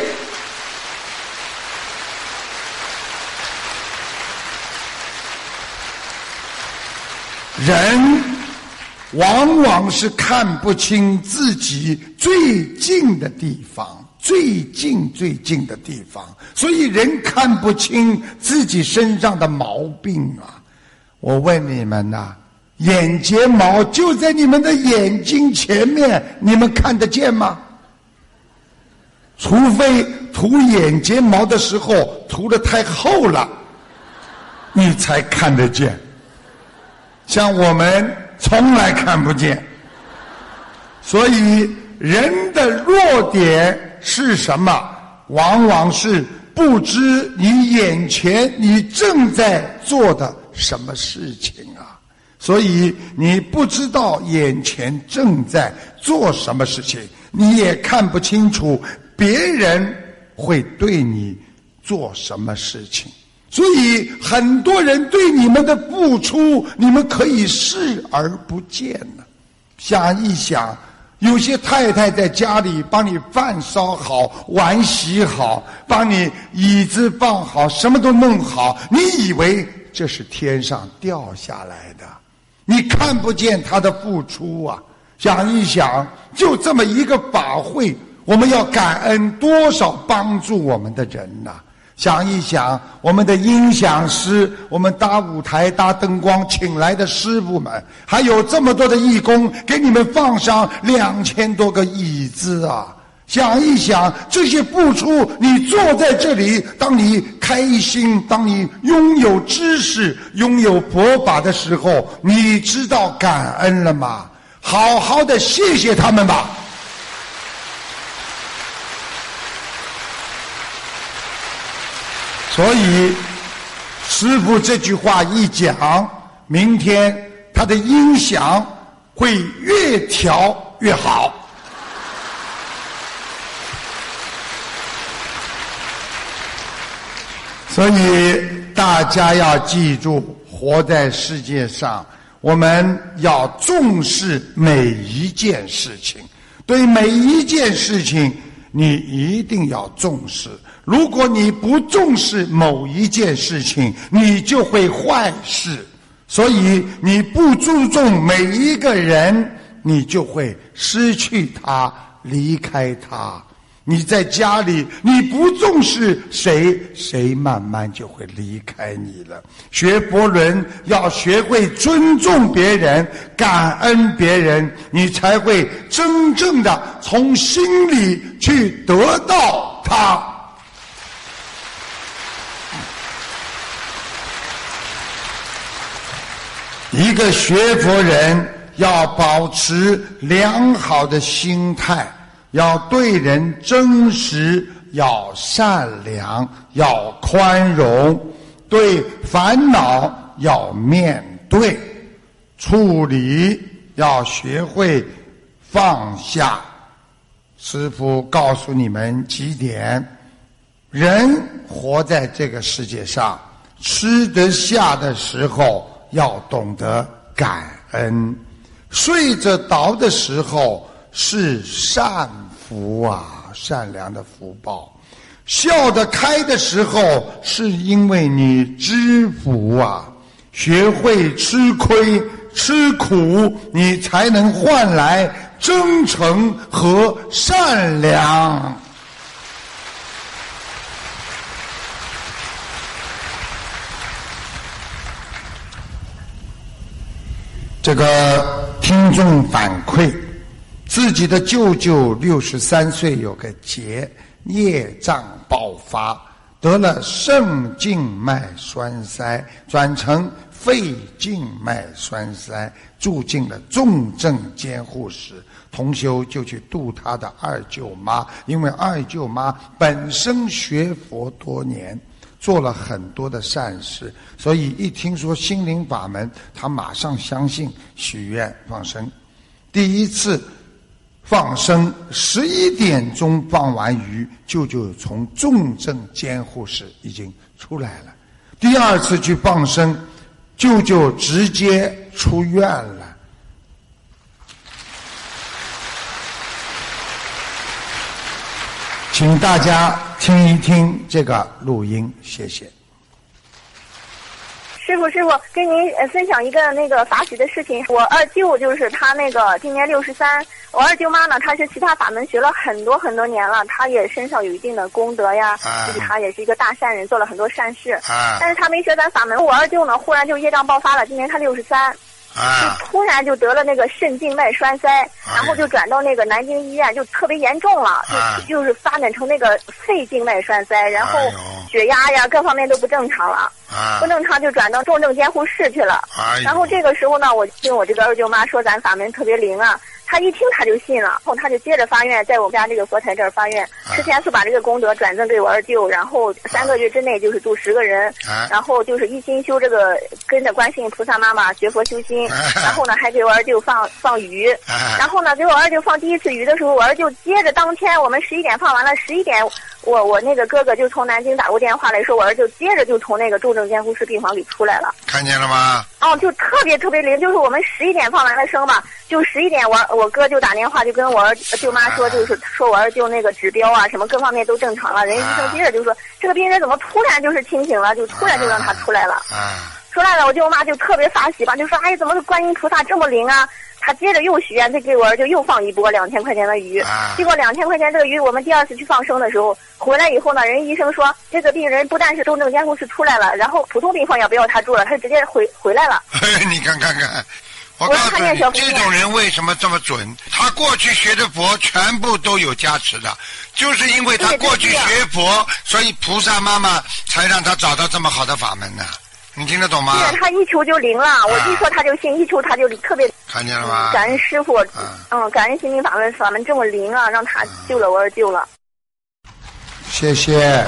人往往是看不清自己最近的地方，最近最近的地方，所以人看不清自己身上的毛病啊。我问你们呐、啊，眼睫毛就在你们的眼睛前面，你们看得见吗？除非涂眼睫毛的时候涂得太厚了，你才看得见。像我们从来看不见。所以人的弱点是什么？往往是不知你眼前你正在做的什么事情啊。所以你不知道眼前正在做什么事情，你也看不清楚别人会对你做什么事情。 所以很多人对你们的付出，你们可以视而不见呢。想一想，有些太太在家里帮你饭烧好，碗洗好，帮你椅子放好，什么都弄好，你以为这是天上掉下来的，你看不见他的付出啊。想一想，就这么一个法会，我们要感恩多少帮助我们的人呐、啊！想一想，我们的音响师，我们搭舞台搭灯光请来的师傅们，还有这么多的义工，给你们放上两千多个椅子啊！想一想，这些付出，你坐在这里，当你开心，当你拥有知识，拥有佛法的时候，你知道感恩了吗？好好的谢谢他们吧。所以师父这句话一讲，明天他的音响会越调越好。所以大家要记住，活在世界上，我们要重视每一件事情，对每一件事情你一定要重视。如果你不重视某一件事情，你就会坏事。所以你不注重每一个人，你就会失去他，离开他。你在家里，你不重视谁，谁慢慢就会离开你了。学佛人要学会尊重别人，感恩别人，你才会真正的从心里去得到他。一个学佛人要保持良好的心态，要对人真实，要善良，要宽容，对烦恼要面对，处理要学会放下。师父告诉你们几点：人活在这个世界上，吃得下的时候要懂得感恩，睡着着的时候是善福啊，善良的福报；笑得开的时候是因为你知福啊。学会吃亏吃苦，你才能换来真诚和善良。这个听众反馈，自己的舅舅六十三岁有个劫，业障爆发，得了肾静脉栓塞，转成肺静脉栓塞，住进了重症监护室。同修就去度他的二舅妈，因为二舅妈本身学佛多年，做了很多的善事，所以一听说心灵法门，他马上相信，许愿放生。第一次放生十一点钟放完鱼，舅舅从重症监护室已经出来了。第二次去放生，舅舅直接出院了。请大家听一听这个录音，谢谢。 师傅，师傅，跟您呃分享一个那个法喜的事情。我二舅就是他那个今年六十三，我二舅妈呢，她是其他法门学了很多很多年了，她也身上有一定的功德呀， 啊、 就是她也是一个大善人，做了很多善事。 啊、 但是她没学咱法门。我二舅呢，忽然就业障爆发了，今年他六十三。 啊、 就突然就得了那个肾静脉栓塞，然后就转到那个南京医院，就特别严重了， 啊、 就就是发展成那个肺静脉栓塞，然后血压呀各方面都不正常了， 啊、 不正常就转到重症监护室去了。然后这个时候呢，我听我这个二舅妈说咱法门特别灵啊，她一听她就信了，然后她就接着发愿，在我们家这个佛台这儿发愿，之前是把这个功德转赠给我二舅，然后三个月之内就是度十个人，然后就是一心修这个跟着观世音菩萨妈妈学佛修心，然后呢还给我二舅放放鱼，然后呢给我二舅放第一次鱼的时候，我二舅接着当天我们十一点放完了，十一点我我那个哥哥就从南京打过电话来说，我儿子接着就从那个重症监护室病房里出来了。 看见了吗？ 哦，就特别特别灵，就是我们十一点放完了声嘛，就十一点我我哥就打电话就跟我儿舅妈说，就是说我儿就那个指标啊什么各方面都正常了，人医生接着就说、啊、这个病人怎么突然就是清醒了，就突然就让他出来了。 啊， 出来了，我舅妈就特别发喜吧，就说哎，怎么观音菩萨这么灵啊？他接着又许愿，再给我儿就又放一波两千块钱的鱼。 啊、 结果两千块钱这个鱼，我们第二次去放生的时候回来以后呢，人医生说这个病人不但是重症监护室出来了，然后普通病房也不要他住了，他直接回回来了。 你看看看，我告诉你，这种人为什么这么准？他过去学的佛全部都有加持的，就是因为他过去学佛，所以菩萨妈妈才让他找到这么好的法门呢。你听得懂吗？ 是他一求就灵了，我一说他就信，啊、一求他就特别。 看见了吗？ 感恩师傅， 啊、 嗯，感恩心灵法门，法门这么灵啊，让他救了我儿救了。 谢谢。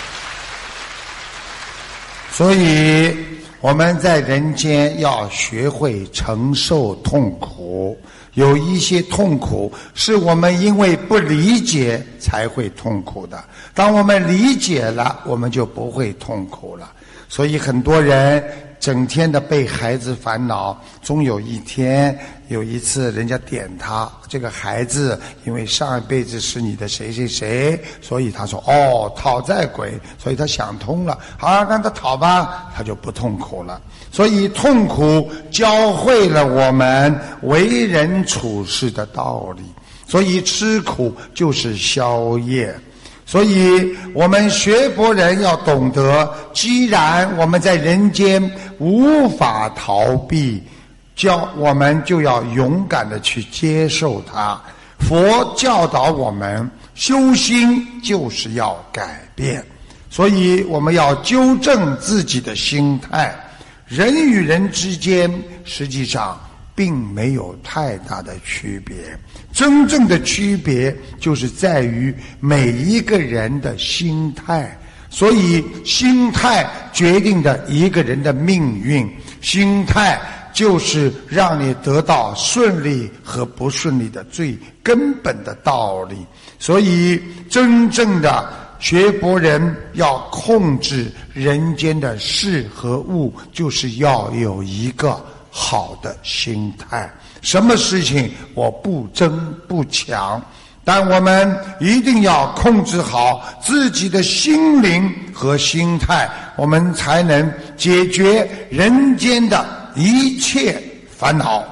所以我们在人间要学会承受痛苦，有一些痛苦是我们因为不理解才会痛苦的，当我们理解了，我们就不会痛苦了。所以很多人整天的被孩子烦恼，终有一天有一次人家点他，这个孩子因为上一辈子是你的谁谁谁，所以他说哦讨债鬼，所以他想通了，好让他讨吧，他就不痛苦了。所以痛苦教会了我们为人处事的道理，所以吃苦就是消业。所以我们学佛人要懂得，既然我们在人间无法逃避，教我们就要勇敢的去接受它。佛教导我们，修心就是要改变，所以我们要纠正自己的心态。人与人之间实际上并没有太大的区别，真正的区别就是在于每一个人的心态。所以心态决定着一个人的命运，心态就是让你得到顺利和不顺利的最根本的道理。所以真正的学佛人要控制人间的事和物，就是要有一个好的心态。什么事情我不争不抢，但我们一定要控制好自己的心灵和心态，我们才能解决人间的一切烦恼。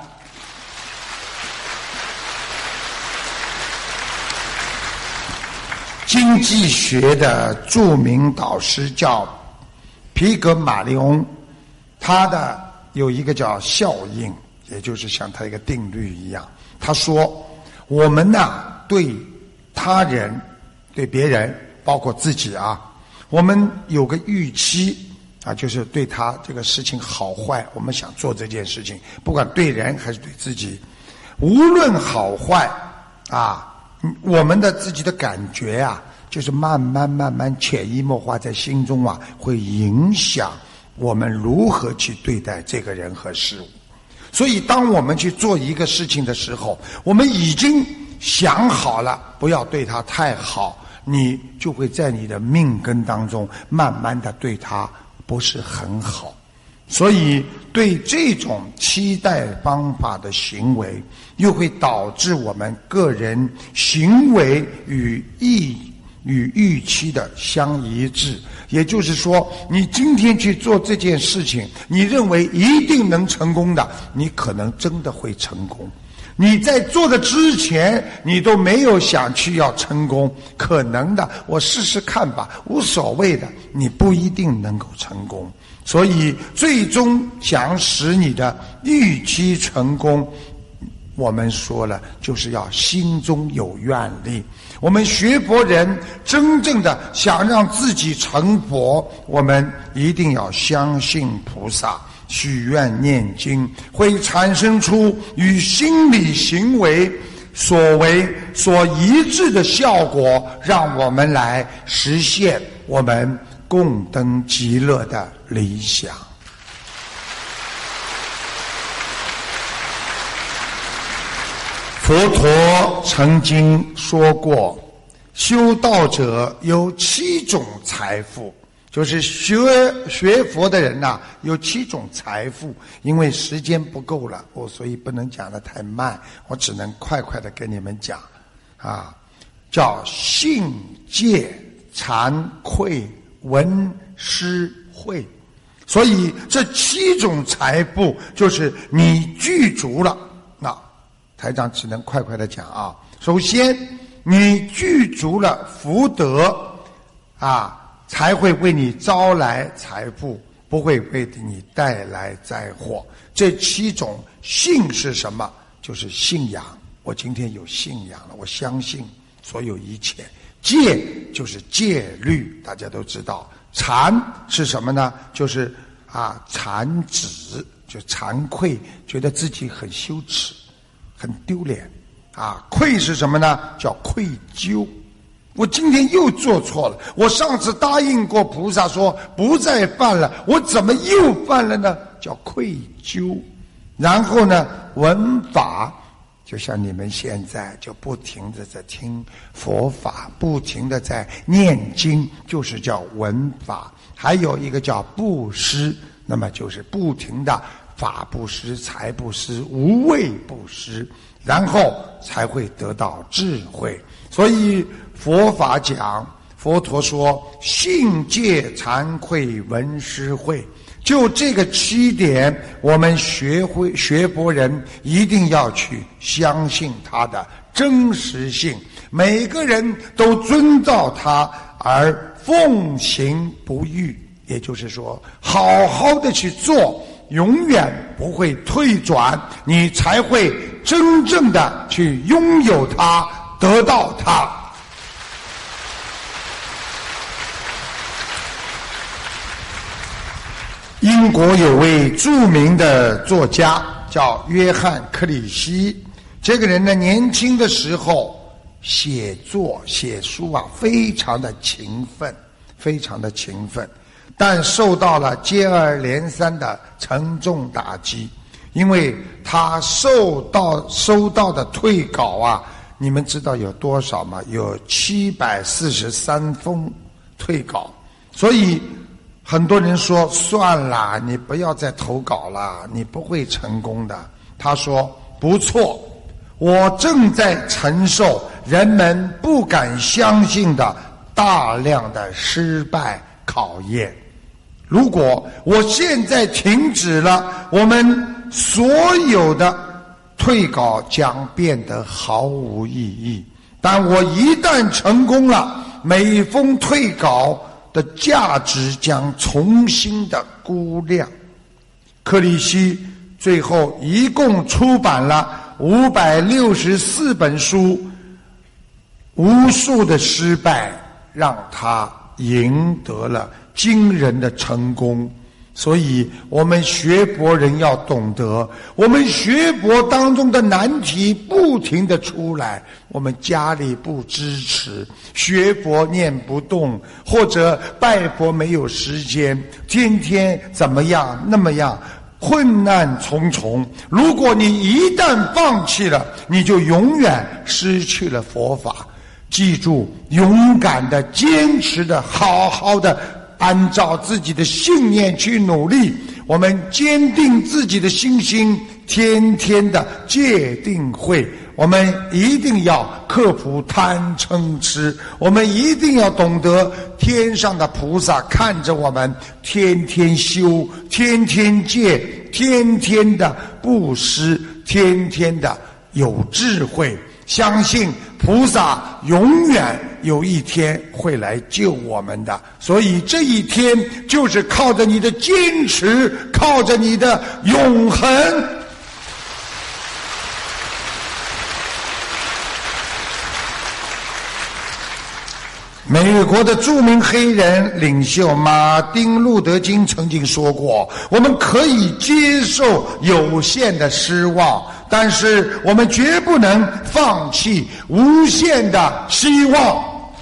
经济学的著名导师叫皮格马利翁，他的有一个叫效应，也就是像他一个定律一样。他说我们呢对他人对别人包括自己啊，我们有个预期啊，就是对他这个事情好坏，我们想做这件事情，不管对人还是对自己，无论好坏啊，我们的自己的感觉啊，就是慢慢慢慢潜移默化在心中啊，会影响我们如何去对待这个人和事物。所以当我们去做一个事情的时候，我们已经想好了不要对他太好，你就会在你的命根当中慢慢的对他不是很好。所以对这种期待方法的行为，又会导致我们个人行为与意与预期的相一致。也就是说，你今天去做这件事情，你认为一定能成功的，你可能真的会成功。你在做的之前，你都没有想去要成功，可能的，我试试看吧，无所谓的，你不一定能够成功。所以最终想使你的预期成功，我们说了，就是要心中有愿力。我们学佛人真正的想让自己成佛，我们一定要相信菩萨，许愿念经，会产生出与心理行为所为所一致的效果，让我们来实现我们共登极乐的理想。佛陀曾经说过， 修道者有七种财富，就是学学佛的人呐、啊，有七种财富。因为时间不够了，我所以不能讲得太慢，我只能快快的跟你们讲啊，叫信戒惭愧闻施慧。所以这七种财富就是你具足了。那台长只能快快的讲啊。首先你具足了福德啊，才会为你招来财富，不会为你带来灾祸。这七种信是什么？就是信仰。我今天有信仰了，我相信所有一切。戒就是戒律，大家都知道。惭是什么呢？就是啊，惭止，就惭愧，觉得自己很羞耻，很丢脸。啊，愧是什么呢？叫愧疚。我今天又做错了，我上次答应过菩萨说不再犯了，我怎么又犯了呢？叫愧疚。然后呢，闻法，就像你们现在就不停地在听佛法，不停地在念经，就是叫闻法。还有一个叫布施，那么就是不停地法布施、财布施、无畏布施，然后才会得到智慧。所以佛法讲，佛陀说信戒惭愧闻施慧，就这个七点，我们学会学佛人一定要去相信它的真实性，每个人都遵照它而奉行不渝。也就是说，好好的去做，永远不会退转，你才会真正的去拥有它，得到它。英国有位著名的作家叫约翰·克里希，这个人呢，年轻的时候写作写书啊，非常的勤奋，非常的勤奋，但受到了接二连三的沉重打击，因为他受到收到的退稿啊，你们知道有多少吗？有七百四十三封退稿，所以很多人说算了，你不要再投稿了，你不会成功的。他说不错，我正在承受人们不敢相信的大量的失败考验。如果我现在停止了，我们所有的退稿将变得毫无意义。但我一旦成功了，每封退稿的价值将重新的估量。克里希最后一共出版了五百六十四本书，无数的失败让他赢得了惊人的成功。所以我们学佛人要懂得，我们学佛当中的难题不停地出来，我们家里不支持，学佛念不动，或者拜佛没有时间，天天怎么样那么样，困难重重。如果你一旦放弃了，你就永远失去了佛法。记住，勇敢的坚持的好好的按照自己的信念去努力，我们坚定自己的信心，天天的戒定慧。我们一定要克服贪嗔痴，我们一定要懂得天上的菩萨看着我们天天修，天天戒，天天的布施，天天的有智慧，相信菩萨永远有一天会来救我们的。所以这一天就是靠着你的坚持，靠着你的永恒。美国的著名黑人领袖马丁·路德·金曾经说过，我们可以接受有限的失望，但是我们绝不能放弃无限的希望。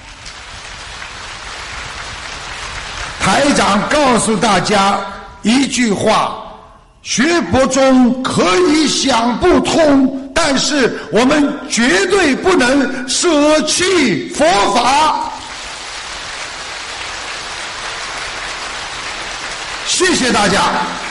台长告诉大家一句话，学佛中可以想不通， 但是我们绝对不能舍弃佛法。谢谢大家。